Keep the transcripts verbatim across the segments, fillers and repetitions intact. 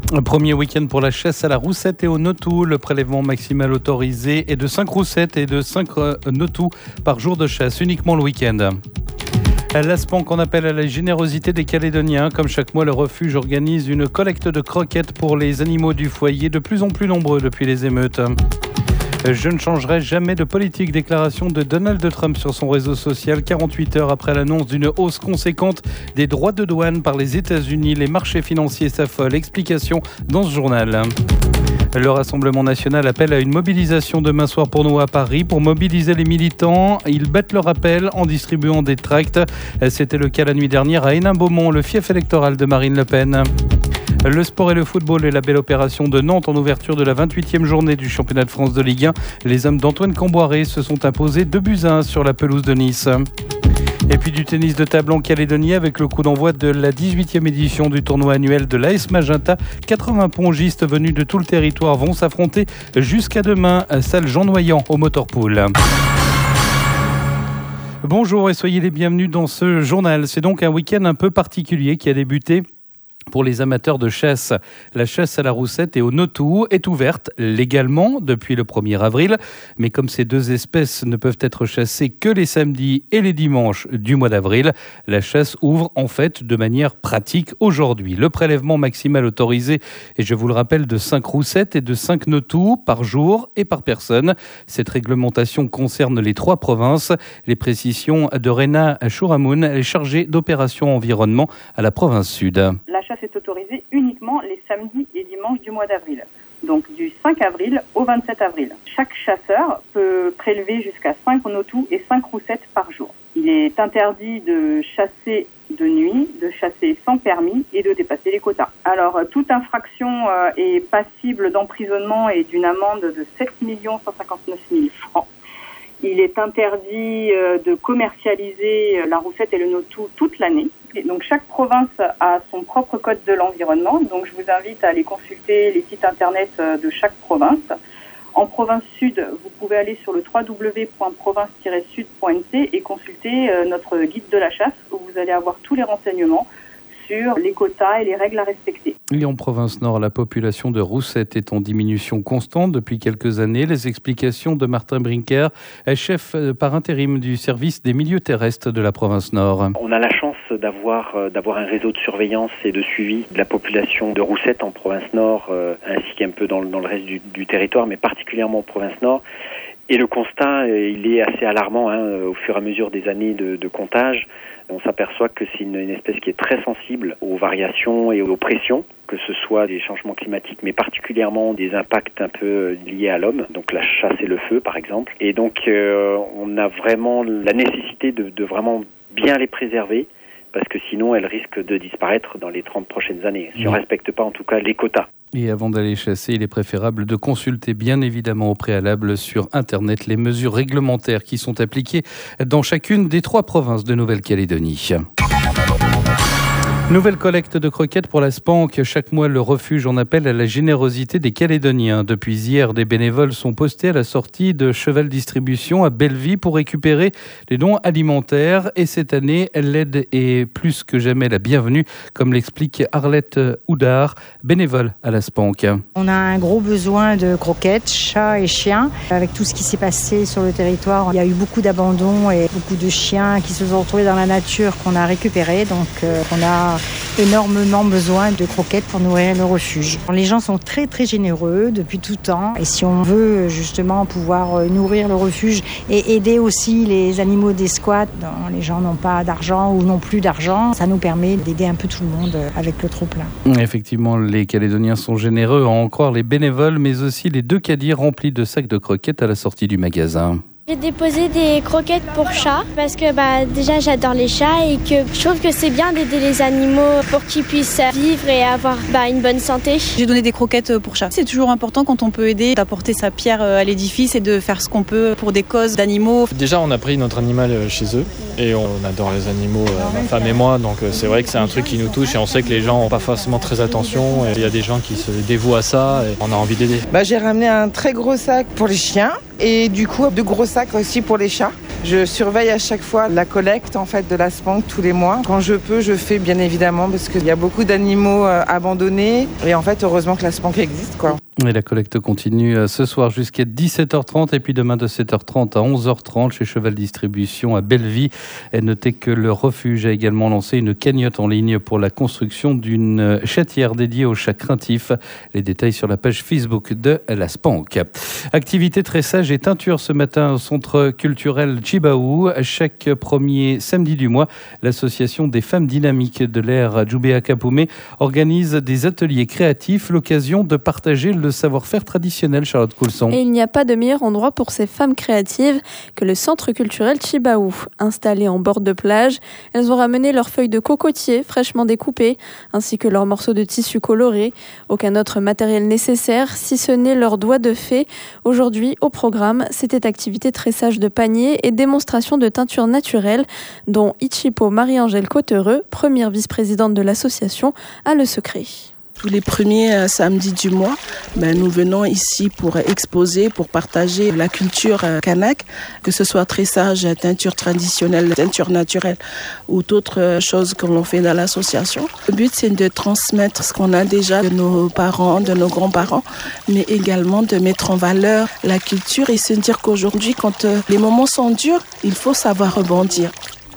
Un premier week-end pour la chasse à la roussette et au notou. Le prélèvement maximal autorisé est de cinq roussettes et de cinq notous par jour de chasse, uniquement le week-end. L'Aspanc en appelle à la générosité des Calédoniens. Comme chaque mois, le refuge organise une collecte de croquettes pour les animaux du foyer, de plus en plus nombreux depuis les émeutes. Je ne changerai jamais de politique, déclaration de Donald Trump sur son réseau social quarante-huit heures après l'annonce d'une hausse conséquente des droits de douane par les États-Unis. Les marchés financiers s'affolent. Explication dans ce journal. Le Rassemblement national appelle à une mobilisation demain soir pour nous à Paris. Pour mobiliser les militants, ils battent leur appel en distribuant des tracts. C'était le cas la nuit dernière à Hénin-Beaumont, le fief électoral de Marine Le Pen. Le sport et le football et la belle opération de Nantes en ouverture de la vingt-huitième journée du championnat de France de Ligue un. Les hommes d'Antoine Camboiré se sont imposés deux buts à un sur la pelouse de Nice. Et puis du tennis de table en Calédonie avec le coup d'envoi de la dix-huitième édition du tournoi annuel de l'A S Magenta. quatre-vingts pongistes venus de tout le territoire vont s'affronter jusqu'à demain, salle Jean Noyant au Motorpool. Bonjour et soyez les bienvenus dans ce journal. C'est donc un week-end un peu particulier qui a débuté pour les amateurs de chasse. La chasse à la roussette et au notou est ouverte légalement depuis le premier avril. Mais comme ces deux espèces ne peuvent être chassées que les samedis et les dimanches du mois d'avril, la chasse ouvre en fait de manière pratique aujourd'hui. Le prélèvement maximal autorisé est, je vous le rappelle, de cinq roussettes et de cinq notous par jour et par personne. Cette réglementation concerne les trois provinces. Les précisions de Rena Chouramoun, elle est chargée d'opérations environnement à la province sud. La chasse est autorisée uniquement les samedis et dimanches du mois d'avril, donc du cinq avril au vingt-sept avril. Chaque chasseur peut prélever jusqu'à cinq notous et cinq roussettes par jour. Il est interdit de chasser de nuit, de chasser sans permis et de dépasser les quotas. Alors, toute infraction est passible d'emprisonnement et d'une amende de sept millions cent cinquante-neuf mille francs. Il est interdit de commercialiser la roussette et le notou toute l'année. Et donc chaque province a son propre code de l'environnement. Donc je vous invite à aller consulter les sites internet de chaque province. En province sud, vous pouvez aller sur le w w w point province tiret sud point n c et consulter notre guide de la chasse où vous allez avoir tous les renseignements sur les quotas et les règles à respecter. Et en province nord, la population de roussettes est en diminution constante depuis quelques années. Les explications de Martin Brinker, chef par intérim du service des milieux terrestres de la province nord. On a la chance d'avoir, d'avoir un réseau de surveillance et de suivi de la population de roussettes en province nord, euh, ainsi qu'un peu dans, dans le reste du, du territoire, mais particulièrement en province nord. Et le constat, il est assez alarmant hein, au fur et à mesure des années de, de comptage. On s'aperçoit que c'est une, une espèce qui est très sensible aux variations et aux pressions, que ce soit des changements climatiques, mais particulièrement des impacts un peu liés à l'homme, donc la chasse et le feu par exemple. Et donc euh, on a vraiment la nécessité de, de vraiment bien les préserver, parce que sinon elles risquent de disparaître dans les trente prochaines années, si on ne respecte pas en tout cas les quotas. Et avant d'aller chasser, il est préférable de consulter bien évidemment au préalable sur Internet les mesures réglementaires qui sont appliquées dans chacune des trois provinces de Nouvelle-Calédonie. Nouvelle collecte de croquettes pour l'Aspanc. Chaque mois, le refuge en appelle à la générosité des Calédoniens. Depuis hier, des bénévoles sont postés à la sortie de Cheval Distribution à Belleville pour récupérer les dons alimentaires. Et cette année, l'aide est plus que jamais la bienvenue, comme l'explique Arlette Houdard, bénévole à l'Aspanc. On a un gros besoin de croquettes, chats et chiens. Avec tout ce qui s'est passé sur le territoire, il y a eu beaucoup d'abandons et beaucoup de chiens qui se sont retrouvés dans la nature qu'on a récupérés. Donc, euh, on a énormément besoin de croquettes pour nourrir le refuge. Les gens sont très très généreux depuis tout temps et si on veut justement pouvoir nourrir le refuge et aider aussi les animaux des squats dont les gens n'ont pas d'argent ou n'ont plus d'argent, ça nous permet d'aider un peu tout le monde avec le trop-plein. Effectivement, les Calédoniens sont généreux, à en croire les bénévoles, mais aussi les deux caddies remplis de sacs de croquettes à la sortie du magasin. J'ai déposé des croquettes pour chats parce que bah, déjà j'adore les chats et que je trouve que c'est bien d'aider les animaux pour qu'ils puissent vivre et avoir bah, une bonne santé. J'ai donné des croquettes pour chats. C'est toujours important quand on peut aider d'apporter sa pierre à l'édifice et de faire ce qu'on peut pour des causes d'animaux. Déjà on a pris notre animal chez eux et on adore les animaux, ma femme et moi, donc c'est vrai que c'est un truc qui nous touche et on sait que les gens n'ont pas forcément très attention et il y a des gens qui se dévouent à ça et on a envie d'aider. Bah, j'ai ramené un très gros sac pour les chiens et du coup deux gros sacs aussi pour les chats. Je surveille à chaque fois la collecte en fait de la SPANC tous les mois. Quand je peux, je fais bien évidemment parce qu'il y a beaucoup d'animaux euh, abandonnés et en fait heureusement que la SPANC existe quoi. Et la collecte continue ce soir jusqu'à dix-sept heures trente et puis demain de sept heures trente à onze heures trente chez Cheval Distribution à Belleville. Et notez que le refuge a également lancé une cagnotte en ligne pour la construction d'une chatière dédiée aux chats craintifs. Les détails sur la page Facebook de la SPANC. Activité tressage et teinture ce matin au centre culturel Chibaou. Chaque premier samedi du mois, l'association des femmes dynamiques de l'ère Djoubéa Kapoumé organise des ateliers créatifs, l'occasion de partager le savoir-faire traditionnel. Charlotte Coulson. Et il n'y a pas de meilleur endroit pour ces femmes créatives que le centre culturel Chibaou. Installé en bord de plage, elles ont ramené leurs feuilles de cocotier fraîchement découpées, ainsi que leurs morceaux de tissu colorés. Aucun autre matériel nécessaire, si ce n'est leurs doigts de fée. Aujourd'hui, au programme, c'était activité tressage de paniers et démonstration de teinture naturelle, dont Ichipo Marie-Angèle Cottereux, première vice-présidente de l'association, a le secret. Tous les premiers euh, samedis du mois, ben, nous venons ici pour exposer, pour partager la culture euh, kanak, que ce soit tressage, teinture traditionnelle, teinture naturelle ou d'autres euh, choses que l'on fait dans l'association. Le but, c'est de transmettre ce qu'on a déjà de nos parents, de nos grands-parents, mais également de mettre en valeur la culture et se dire qu'aujourd'hui, quand euh, les moments sont durs, il faut savoir rebondir.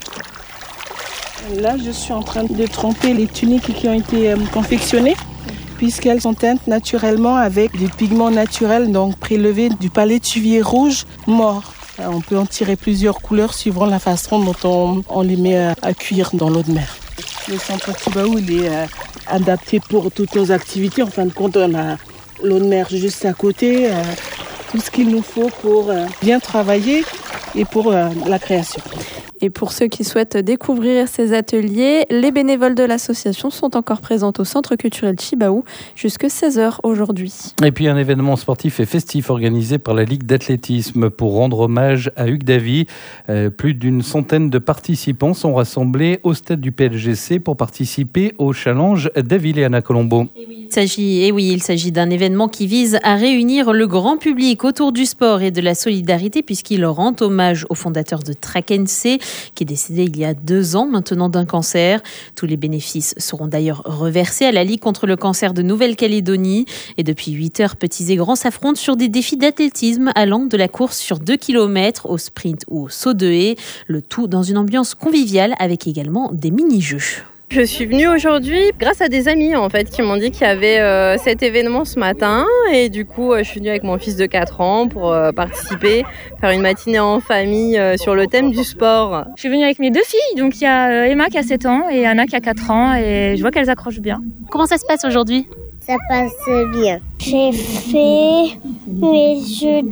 Là, je suis en train de tremper les tuniques qui ont été euh, confectionnées, puisqu'elles sont teintes naturellement avec des pigments naturels, donc prélevés du palétuvier rouge mort. On peut en tirer plusieurs couleurs suivant la façon dont on, on les met à, à cuire dans l'eau de mer. Le centre Chibaou, il est euh, adapté pour toutes nos activités. En fin de compte, on a l'eau de mer juste à côté, euh, tout ce qu'il nous faut pour euh, bien travailler et pour euh, la création. Et pour ceux qui souhaitent découvrir ces ateliers, les bénévoles de l'association sont encore présents au centre culturel Chibaou jusqu'à seize heures aujourd'hui. Et puis un événement sportif et festif organisé par la Ligue d'athlétisme pour rendre hommage à Hugues Davy. Euh, plus d'une centaine de participants sont rassemblés au stade du P L G C pour participer au challenge Davy et Anna Colombo. Et oui, il s'agit, et oui, il s'agit d'un événement qui vise à réunir le grand public autour du sport et de la solidarité puisqu'il rend hommage au fondateur de Track N C qui est décédé il y a deux ans maintenant d'un cancer. Tous les bénéfices seront d'ailleurs reversés à la Ligue contre le cancer de Nouvelle-Calédonie. Et depuis huit heures, petits et grands s'affrontent sur des défis d'athlétisme allant de la course sur deux kilomètres au sprint ou au saut de haie. Le tout dans une ambiance conviviale avec également des mini-jeux. Je suis venue aujourd'hui grâce à des amis en fait qui m'ont dit qu'il y avait euh, cet événement ce matin et du coup euh, je suis venue avec mon fils de quatre ans pour euh, participer, faire une matinée en famille euh, sur le thème du sport. Je suis venue avec mes deux filles, donc il y a Emma qui a sept ans et Anna qui a quatre ans et je vois qu'elles accrochent bien. Comment ça se passe aujourd'hui ? Ça passe bien. J'ai fait mes jeux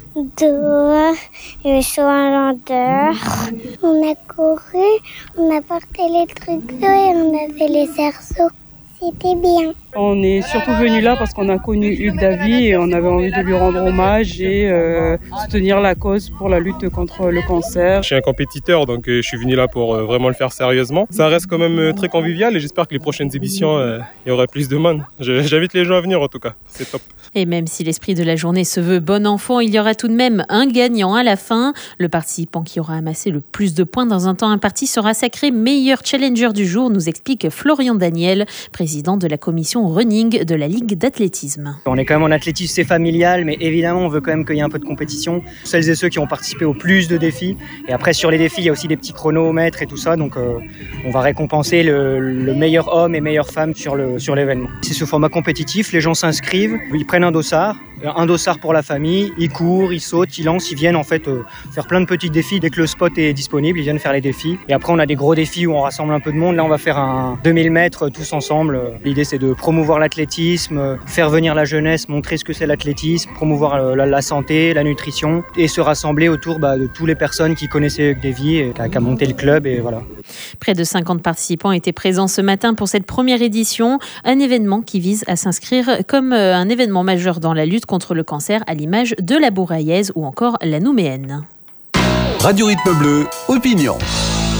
de et sur un lenteur. On a couru, on a porté les trucs et on a fait les cerceaux. C'était bien. On est surtout venu là parce qu'on a connu Hugues Davy et on avait envie de lui rendre hommage et euh, soutenir la cause pour la lutte contre le cancer. Je suis un compétiteur donc euh, je suis venu là pour euh, vraiment le faire sérieusement. Ça reste quand même euh, très convivial et j'espère que les prochaines éditions, euh, il y aura plus de monde. Je, j'invite les gens à venir en tout cas, c'est top. Et même si l'esprit de la journée se veut bon enfant, il y aura tout de même un gagnant à la fin. Le participant qui aura amassé le plus de points dans un temps imparti sera sacré meilleur challenger du jour, nous explique Florian Daniel, président de la commission running de la Ligue d'athlétisme. On est quand même en athlétisme, c'est familial, mais évidemment on veut quand même qu'il y ait un peu de compétition. Celles et ceux qui ont participé au plus de défis. Et après sur les défis, il y a aussi des petits chronomètres et tout ça, donc euh, on va récompenser le, le meilleur homme et meilleure femme sur, le, sur l'événement. C'est ce format compétitif, les gens s'inscrivent, ils prennent un dossard, un dossard pour la famille, ils courent, ils sautent, ils lancent, ils viennent en fait euh, faire plein de petits défis. Dès que le spot est disponible, ils viennent faire les défis. Et après on a des gros défis où on rassemble un peu de monde. Là on va faire un deux mille mètres tous ensemble. L'idée c'est de promouvoir l'athlétisme, faire venir la jeunesse, montrer ce que c'est l'athlétisme, promouvoir la, la santé, la nutrition et se rassembler autour bah, de toutes les personnes qui connaissaient Hugues Davy et qui a, qui a monté le club et voilà. Près de cinquante participants étaient présents ce matin pour cette première édition, un événement qui vise à s'inscrire comme un événement majeur dans la lutte contre le cancer à l'image de la Bourraillèze ou encore la Nouméenne. Radio Rythme Bleu, opinion.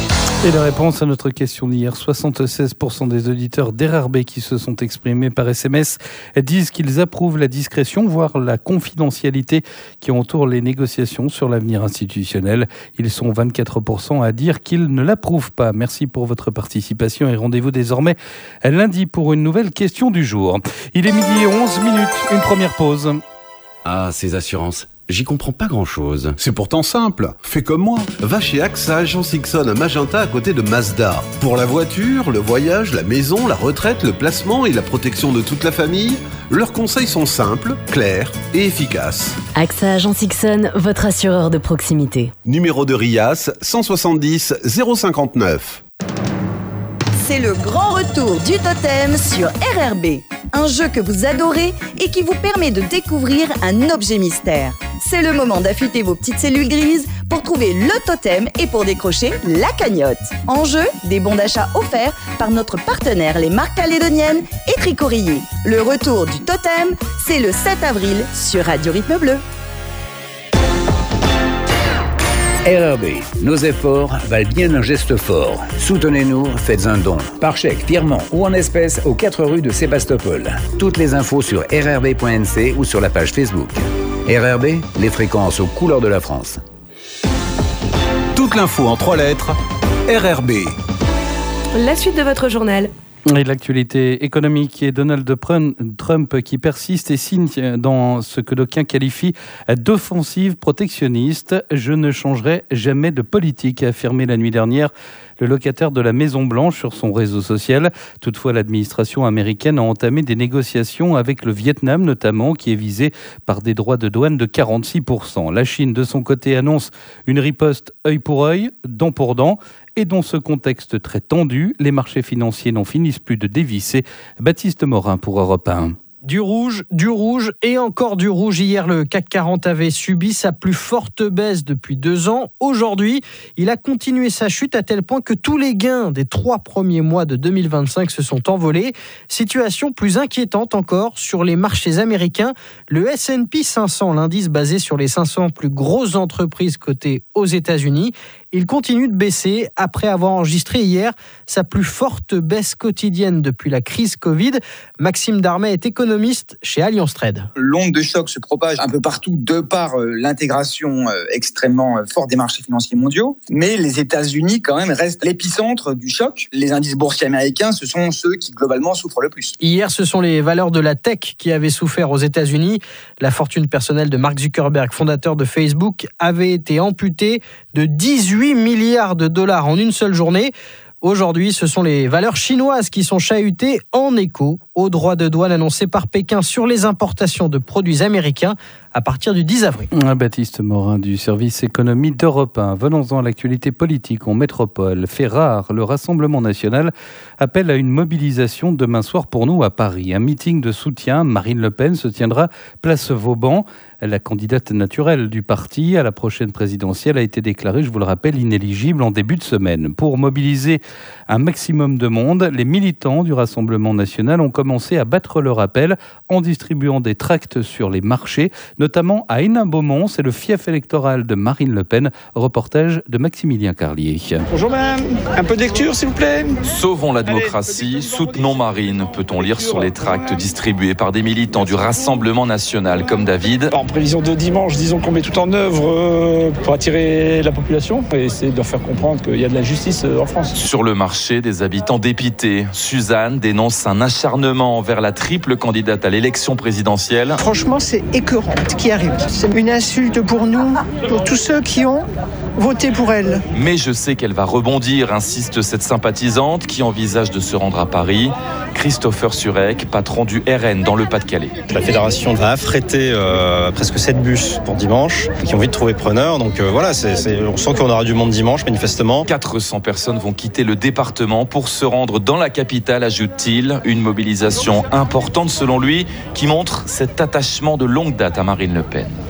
Et la réponse à notre question d'hier, soixante-seize pour cent des auditeurs d'R R B qui se sont exprimés par S M S disent qu'ils approuvent la discrétion, voire la confidentialité qui entoure les négociations sur l'avenir institutionnel. Ils sont vingt-quatre pour cent à dire qu'ils ne l'approuvent pas. Merci pour votre participation et rendez-vous désormais lundi pour une nouvelle question du jour. Il est midi et onze minutes, une première pause. Ah, ces assurances. J'y comprends pas grand-chose. C'est pourtant simple. Fais comme moi. Va chez A X A Agence Ixon à Magenta à côté de Mazda. Pour la voiture, le voyage, la maison, la retraite, le placement et la protection de toute la famille, leurs conseils sont simples, clairs et efficaces. A X A Agence Ixon, votre assureur de proximité. Numéro de R I A S cent soixante-dix zéro cinquante-neuf. C'est le grand retour du totem sur R R B. Un jeu que vous adorez et qui vous permet de découvrir un objet mystère. C'est le moment d'affûter vos petites cellules grises pour trouver le totem et pour décrocher la cagnotte. En jeu, des bons d'achat offerts par notre partenaire les marques calédoniennes et Tricorier. Le retour du totem, c'est le sept avril sur Radio Rythme Bleu. R R B, nos efforts valent bien un geste fort. Soutenez-nous, faites un don. Par chèque, virement ou en espèces aux quatre rues de Sébastopol. Toutes les infos sur r r b point n c ou sur la page Facebook. R R B, les fréquences aux couleurs de la France. Toute l'info en trois lettres, R R B. La suite de votre journal. Et l'actualité économique et Donald Trump qui persiste et signe dans ce que d'aucuns qualifient d'offensive protectionniste. Je ne changerai jamais de politique, a affirmé la nuit dernière le locataire de la Maison-Blanche sur son réseau social. Toutefois, l'administration américaine a entamé des négociations avec le Vietnam notamment, qui est visé par des droits de douane de quarante-six pour cent. La Chine, de son côté, annonce une riposte œil pour œil, dent pour dent. Et dans ce contexte très tendu, les marchés financiers n'en finissent plus de dévisser. Baptiste Morin pour Europe un. Du rouge, du rouge et encore du rouge. Hier, le C A C quarante avait subi sa plus forte baisse depuis deux ans. Aujourd'hui, il a continué sa chute à tel point que tous les gains des trois premiers mois de deux mille vingt-cinq se sont envolés. Situation plus inquiétante encore sur les marchés américains. Le S and P cinq cents, l'indice basé sur les cinq cents plus grosses entreprises cotées aux États-Unis, il continue de baisser après avoir enregistré hier sa plus forte baisse quotidienne depuis la crise Covid. Maxime Darmet est économiste chez Allianz Trade. L'onde de choc se propage un peu partout de par l'intégration extrêmement forte des marchés financiers mondiaux. Mais les États-Unis, quand même, restent l'épicentre du choc. Les indices boursiers américains, ce sont ceux qui, globalement, souffrent le plus. Hier, ce sont les valeurs de la tech qui avaient souffert aux États-Unis. La fortune personnelle de Mark Zuckerberg, fondateur de Facebook, avait été amputée de dix-huit milliards de dollars en une seule journée. Aujourd'hui, ce sont les valeurs chinoises qui sont chahutées en écho aux droits de douane annoncés par Pékin sur les importations de produits américains à partir du dix avril. Baptiste Morin du service économie d'Europe un. Venons-en à l'actualité politique en métropole. Fait rare, le Rassemblement national appelle à une mobilisation demain soir pour nous à Paris. Un meeting de soutien, Marine Le Pen, se tiendra place Vauban. La candidate naturelle du parti à la prochaine présidentielle a été déclarée, je vous le rappelle, inéligible en début de semaine. Pour mobiliser un maximum de monde, les militants du Rassemblement national ont commencé à battre leur appel en distribuant des tracts sur les marchés, notamment à Hénin-Beaumont. C'est le fief électoral de Marine Le Pen. Reportage de Maximilien Carlier. Bonjour madame, un peu de lecture s'il vous plaît. Sauvons la démocratie, soutenons Marine, peut-on lire sur les tracts distribués par des militants du Rassemblement national comme David. En prévision de dimanche, disons qu'on met tout en œuvre pour attirer la population et essayer de leur faire comprendre qu'il y a de la justice en France. Sur le marché, des habitants dépités. Suzanne dénonce un acharnement envers la triple candidate à l'élection présidentielle. Franchement, c'est écœurant ce qui arrive. C'est une insulte pour nous, pour tous ceux qui ont voté pour elle. Mais je sais qu'elle va rebondir, insiste cette sympathisante qui envisage de se rendre à Paris. Christopher Surek, patron du R N dans le Pas-de-Calais. La fédération va affréter euh, presque sept bus pour dimanche qui ont envie de trouver preneur. Donc euh, voilà, c'est, c'est, on sent qu'on aura du monde dimanche manifestement. quatre cents personnes vont quitter le département pour se rendre dans la capitale, ajoute-t-il. Une mobilisation importante selon lui qui montre cet attachement de longue date à Marine Le Pen.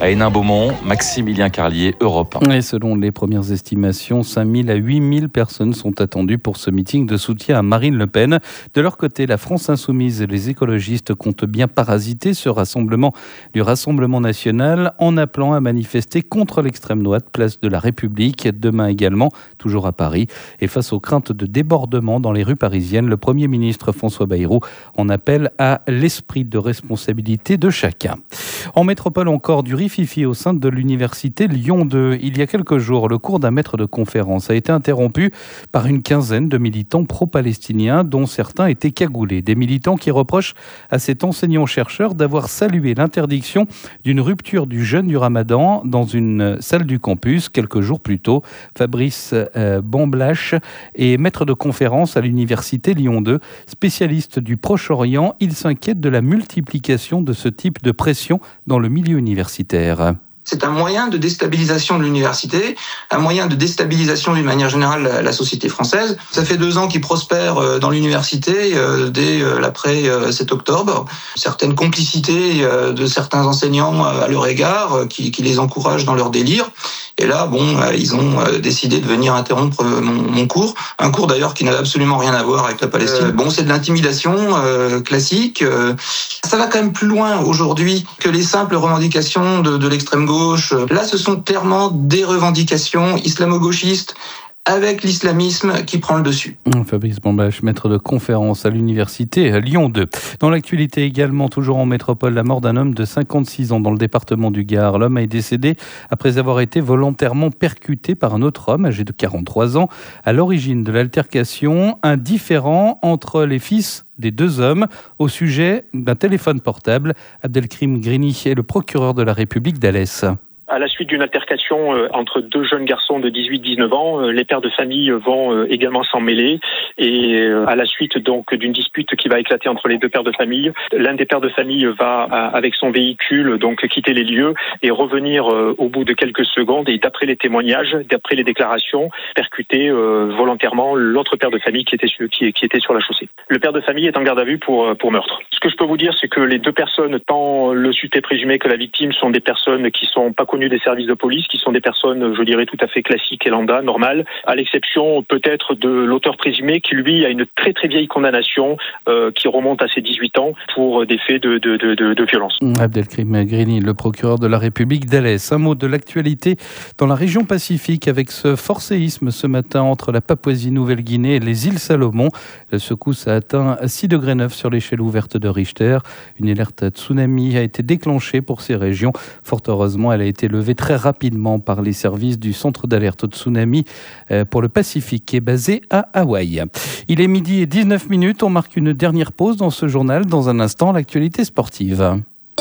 à Hénin-Beaumont. Maximilien Carlier, Europe un. Et selon les premières estimations, cinq mille à huit mille personnes sont attendues pour ce meeting de soutien à Marine Le Pen. De leur côté, la France Insoumise et les écologistes comptent bien parasiter ce rassemblement du Rassemblement national en appelant à manifester contre l'extrême droite, place de la République, demain également, toujours à Paris. Et face aux craintes de débordement dans les rues parisiennes, le Premier ministre François Bayrou en appelle à l'esprit de responsabilité de chacun. En métropole encore, du rififi au sein de l'université Lyon deux. Il y a quelques jours, le cours d'un maître de conférence a été interrompu par une quinzaine de militants pro-palestiniens, dont certains étaient cagoulés. Des militants qui reprochent à cet enseignant-chercheur d'avoir salué l'interdiction d'une rupture du jeûne du Ramadan dans une salle du campus quelques jours plus tôt. Fabrice euh, Bamblache est maître de conférence à l'université Lyon deux, spécialiste du Proche-Orient. Il s'inquiète de la multiplication de ce type de pression dans le milieu universitaire. C'est un moyen de déstabilisation de l'université, un moyen de déstabilisation d'une manière générale de la société française. Ça fait deux ans qu'il prospère dans l'université, dès l'après sept octobre. Certaines complicités de certains enseignants à leur égard, qui, qui les encouragent dans leur délire. Et là, bon, ils ont décidé de venir interrompre mon, mon cours. Un cours d'ailleurs qui n'avait absolument rien à voir avec la Palestine. Euh, bon, c'est de l'intimidation euh, classique. Euh, ça va quand même plus loin aujourd'hui que les simples revendications de, de l'extrême gauche. Là, ce sont clairement des revendications islamo-gauchistes avec l'islamisme qui prend le dessus. Fabrice Bamblache, maître de conférence à l'université Lyon deux. Dans l'actualité également, toujours en métropole, la mort d'un homme de cinquante-six ans dans le département du Gard. L'homme est décédé après avoir été volontairement percuté par un autre homme âgé de quarante-trois ans. À l'origine de l'altercation, un différend entre les fils des deux hommes au sujet d'un téléphone portable. Abdelkrim Grini est le procureur de la République d'Alès. À la suite d'une altercation euh, entre deux jeunes garçons de dix-huit dix-neuf ans, euh, les pères de famille vont euh, également s'en mêler. Et euh, à la suite donc d'une dispute qui va éclater entre les deux pères de famille, l'un des pères de famille va euh, avec son véhicule donc quitter les lieux et revenir euh, au bout de quelques secondes et d'après les témoignages, d'après les déclarations, percuter euh, volontairement l'autre père de famille qui était sur, qui, qui était sur la chaussée. Le père de famille est en garde à vue pour pour meurtre. Ce que je peux vous dire, c'est que les deux personnes, tant le suspect présumé que la victime, sont des personnes qui sont pas connues des services de police, qui sont des personnes, je dirais, tout à fait classiques et lambda, normales, à l'exception peut-être de l'auteur présumé qui, lui, a une très très vieille condamnation euh, qui remonte à ses dix-huit ans pour des faits de, de, de, de, de violence. Abdelkrim Grini, le procureur de la République d'Alès. Un mot de l'actualité dans la région Pacifique avec ce fort séisme ce matin entre la Papouasie-Nouvelle-Guinée et les îles Salomon. La secousse a atteint six degrés neuf sur l'échelle ouverte de Richter. Une alerte tsunami a été déclenchée pour ces régions. Fort heureusement, elle a été levée très rapidement par les services du centre d'alerte au tsunami pour le Pacifique qui est basé à Hawaï. Il est midi et dix-neuf minutes. On marque une dernière pause dans ce journal. Dans un instant, l'actualité sportive.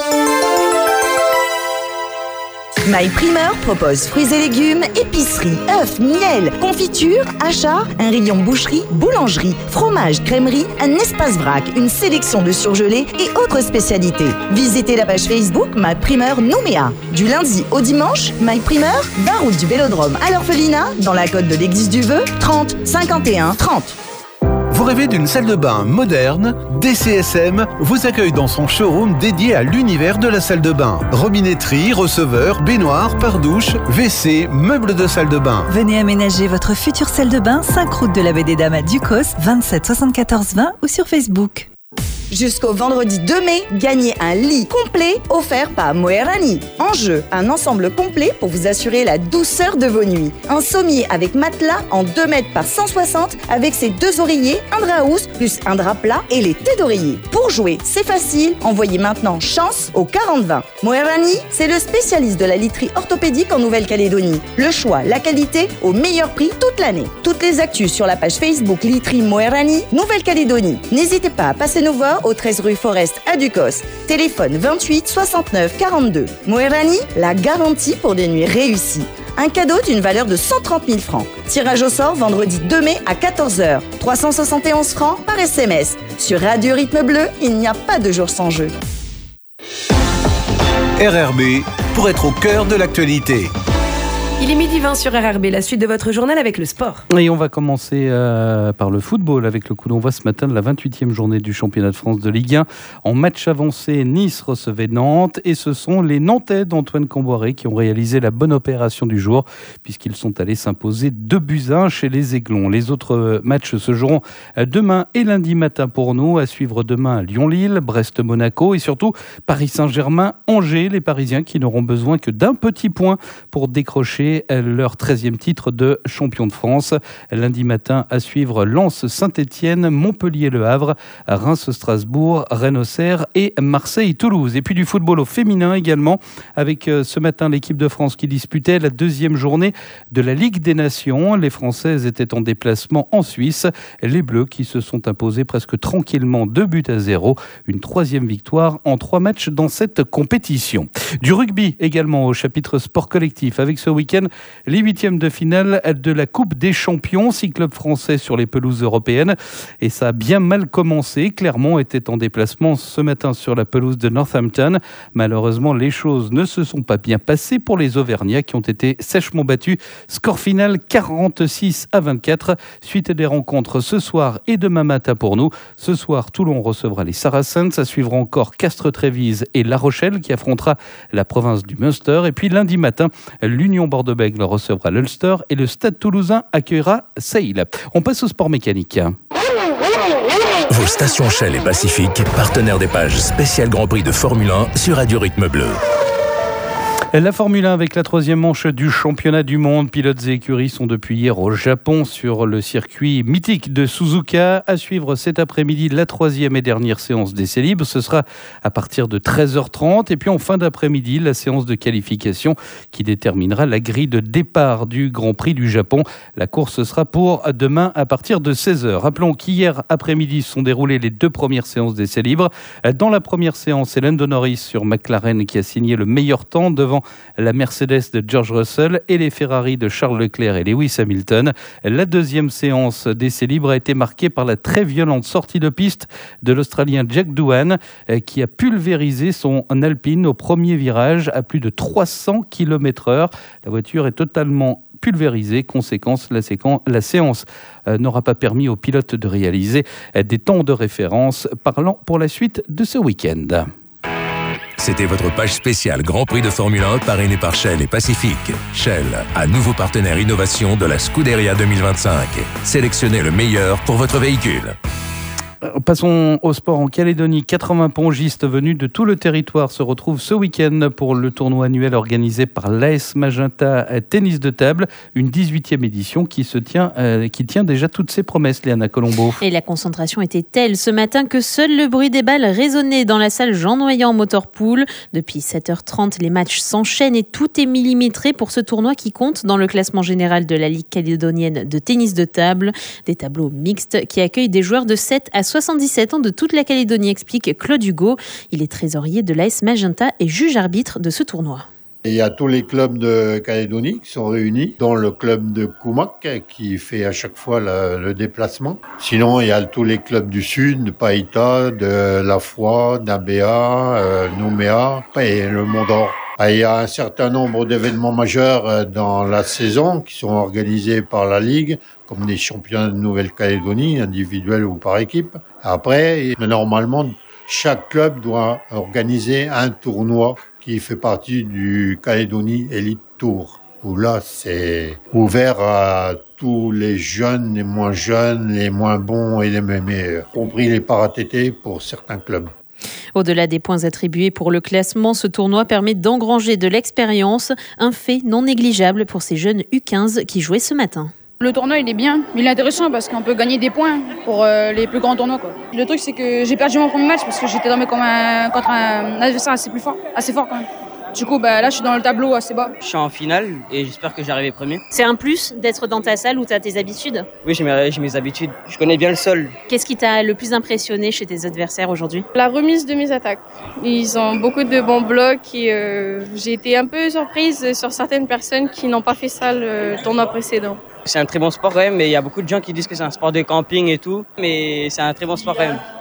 My Primeur propose fruits et légumes, épicerie, œufs, miel, confiture, achats, un rayon boucherie, boulangerie, fromage, crèmerie, un espace vrac, une sélection de surgelés et autres spécialités. Visitez la page Facebook My Primeur Nouméa. Du lundi au dimanche, My Primeur, vingt route du Vélodrome à l'Orphelinat, dans la côte de l'église du Vœu, trente cinquante et un trente. Vous rêvez d'une salle de bain moderne? D C S M vous accueille dans son showroom dédié à l'univers de la salle de bain. Robinetterie, receveur, baignoire, pare-douche, W C, meubles de salle de bain. Venez aménager votre future salle de bain, cinq route de la Baie des Dames à Ducos, vingt-sept soixante-quatorze vingt ou sur Facebook. Jusqu'au vendredi deux mai, gagnez un lit complet offert par Moerani. En jeu, un ensemble complet pour vous assurer la douceur de vos nuits. Un sommier avec matelas en deux mètres par cent soixante avec ses deux oreillers, un drap housse plus un drap plat et les têtes d'oreiller. Pour jouer, c'est facile, envoyez maintenant chance au quarante vingt. Moerani, c'est le spécialiste de la literie orthopédique en Nouvelle-Calédonie. Le choix, la qualité au meilleur prix toute l'année. Toutes les actus sur la page Facebook Literie Moerani, Nouvelle-Calédonie. N'hésitez pas à passer nous voir au treize rue Forest à Ducos. Téléphone vingt-huit soixante-neuf quarante-deux. Moerani, la garantie pour des nuits réussies. Un cadeau d'une valeur de cent trente mille francs. Tirage au sort vendredi deux mai à quatorze heures. trois cent soixante et onze francs par S M S. Sur Radio Rythme Bleu, il n'y a pas de jour sans jeu. R R B, pour être au cœur de l'actualité. Il est midi vingt sur R R B, la suite de votre journal avec le sport. Et on va commencer euh, par le football avec le coup d'envoi ce matin de la vingt-huitième journée du championnat de France de Ligue un. En match avancé, Nice recevait Nantes et ce sont les Nantais d'Antoine Camboiré qui ont réalisé la bonne opération du jour puisqu'ils sont allés s'imposer deux buts à un chez les Aiglons. Les autres matchs se joueront demain et lundi matin pour nous. À suivre demain Lyon-Lille, Brest-Monaco et surtout Paris Saint-Germain-Angers. Les Parisiens qui n'auront besoin que d'un petit point pour décrocher leur treizième titre de champion de France. Lundi matin, à suivre Lens-Saint-Étienne, Montpellier-Le Havre, Reims-Strasbourg, Rennes-Auxerre et Marseille-Toulouse. Et puis du football au féminin également, avec ce matin l'équipe de France qui disputait la deuxième journée de la Ligue des Nations. Les Françaises étaient en déplacement en Suisse. Les Bleus qui se sont imposés presque tranquillement deux buts à zéro. Une troisième victoire en trois matchs dans cette compétition. Du rugby également au chapitre sport collectif, avec ce week-end les huitièmes de finale de la Coupe des Champions, six clubs français sur les pelouses européennes. Et ça a bien mal commencé. Clermont était en déplacement ce matin sur la pelouse de Northampton. Malheureusement, les choses ne se sont pas bien passées pour les Auvergnats qui ont été sèchement battus. Score final quarante-six à vingt-quatre. Suite des rencontres ce soir et demain matin pour nous. Ce soir, Toulon recevra les Saracens. Ça suivra encore Castres-Trévise et La Rochelle qui affrontera la province du Munster. Et puis lundi matin, l'Union Bordeaux-Bègles recevra l'Ulster et le Stade Toulousain accueillera Sale. On passe au sport mécanique. Vos stations Shell et Pacifique, partenaires des pages spéciales Grand Prix de Formule un sur Radio Rythme Bleu. La Formule un avec la troisième manche du championnat du monde. Pilotes et écuries sont depuis hier au Japon sur le circuit mythique de Suzuka. À suivre cet après-midi la troisième et dernière séance d'essais libres. Ce sera à partir de treize heures trente. Et puis en fin d'après-midi, la séance de qualification qui déterminera la grille de départ du Grand Prix du Japon. La course sera pour demain à partir de seize heures. Rappelons qu'hier après-midi se sont déroulées les deux premières séances d'essais libres. Dans la première séance, c'est Lando Norris sur McLaren qui a signé le meilleur temps devant la Mercedes de George Russell et les Ferrari de Charles Leclerc et Lewis Hamilton. La deuxième séance d'essais libres a été marquée par la très violente sortie de piste de l'Australien Jack Doohan qui a pulvérisé son Alpine au premier virage à plus de trois cents kilomètres heure. La voiture est totalement pulvérisée. Conséquence, la, séquence, la séance euh, n'aura pas permis aux pilotes de réaliser euh, des temps de référence parlant pour la suite de ce week-end. C'était votre page spéciale Grand Prix de Formule un parrainée par Shell et Pacifique. Shell, à nouveau partenaire innovation de la Scuderia deux mille vingt-cinq. Sélectionnez le meilleur pour votre véhicule. Passons au sport en Calédonie. quatre-vingts pongistes venus de tout le territoire se retrouvent ce week-end pour le tournoi annuel organisé par l'A S Magenta Tennis de Table, une dix-huitième édition qui, se tient, euh, qui tient déjà toutes ses promesses, Léana Colombo. Et la concentration était telle ce matin que seul le bruit des balles résonnait dans la salle Jean Noyant Motorpool. Depuis sept heures trente, les matchs s'enchaînent et tout est millimétré pour ce tournoi qui compte dans le classement général de la Ligue calédonienne de tennis de table. Des tableaux mixtes qui accueillent des joueurs de sept à soixante-dix-sept ans de toute la Calédonie, explique Claude Hugo. Il est trésorier de l'A S Magenta et juge-arbitre de ce tournoi. Il y a tous les clubs de Calédonie qui sont réunis, dont le club de Koumak qui fait à chaque fois le, le déplacement. Sinon, il y a tous les clubs du Sud, de Païta, de La Foi, d'Abéa, euh, Nouméa et le Mont d'Or. Il y a un certain nombre d'événements majeurs dans la saison qui sont organisés par la Ligue, comme des championnats de Nouvelle-Calédonie, individuels ou par équipe. Après, normalement, chaque club doit organiser un tournoi qui fait partie du Calédonie Elite Tour, où là, c'est ouvert à tous les jeunes, les moins jeunes, les moins bons et les meilleurs, y compris les para-T T pour certains clubs. Au-delà des points attribués pour le classement, ce tournoi permet d'engranger de l'expérience, un fait non négligeable pour ces jeunes U quinze qui jouaient ce matin. Le tournoi, il est bien, il est intéressant parce qu'on peut gagner des points pour euh, les plus grands tournois, quoi. Le truc, c'est que j'ai perdu mon premier match parce que j'étais tombé comme un, contre un adversaire assez plus fort, assez fort quand même. Du coup, bah, là, je suis dans le tableau assez bas. Je suis en finale et j'espère que j'arrive premier. C'est un plus d'être dans ta salle où tu as tes habitudes? Oui, j'ai mes, j'ai mes habitudes. Je connais bien le sol. Qu'est-ce qui t'a le plus impressionné chez tes adversaires aujourd'hui? La remise de mes attaques. Ils ont beaucoup de bons blocs et euh, j'ai été un peu surprise sur certaines personnes qui n'ont pas fait ça le tournoi précédent. C'est un très bon sport quand même, mais il y a beaucoup de gens qui disent que c'est un sport de camping et tout, mais c'est un très bon sport quand même.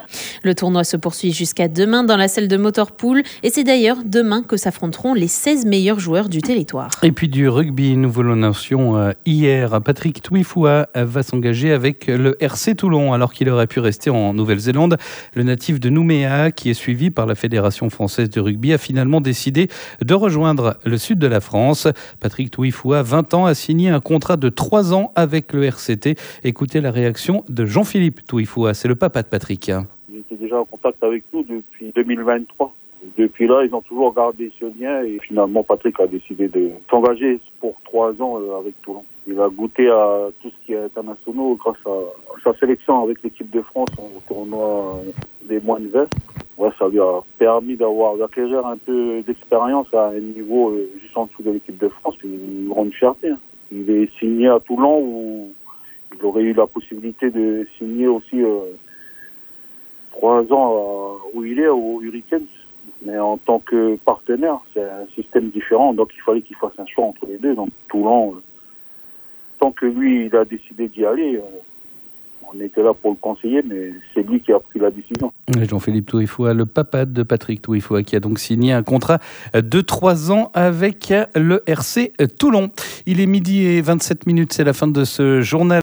Le tournoi se poursuit jusqu'à demain dans la salle de Motorpool et c'est d'ailleurs demain que s'affronteront les seize meilleurs joueurs du territoire. Et puis du rugby, nous vous l'annoncions hier. Patrick Tuifua va s'engager avec le R C Toulon alors qu'il aurait pu rester en Nouvelle-Zélande. Le natif de Nouméa, qui est suivi par la Fédération française de rugby, a finalement décidé de rejoindre le sud de la France. Patrick Tuifua, vingt ans, a signé un contrat de trois ans avec le R C T. Écoutez la réaction de Jean-Philippe Tuifua, c'est le papa de Patrick. Ils étaient déjà en contact avec nous depuis deux mille vingt-trois. Depuis là, ils ont toujours gardé ce lien et finalement, Patrick a décidé de s'engager pour trois ans avec Toulon. Il a goûté à tout ce qui est international grâce à sa sélection avec l'équipe de France au tournoi des moins de vingt. Ouais, ça lui a permis d'avoir, d'acquérir un peu d'expérience à un niveau juste en dessous de l'équipe de France. C'est une grande fierté. Il est signé à Toulon où il aurait eu la possibilité de signer aussi euh, trois ans à, où il est, aux Hurricanes. Mais en tant que partenaire, c'est un système différent. Donc il fallait qu'il fasse un choix entre les deux. Donc Toulon, euh, tant que lui, il a décidé d'y aller, euh, on était là pour le conseiller, mais c'est lui qui a pris la décision. Jean-Philippe Tuifua, le papa de Patrick Tuifua, qui a donc signé un contrat de trois ans avec le R C Toulon. Il est midi et vingt-sept minutes, c'est la fin de ce journal.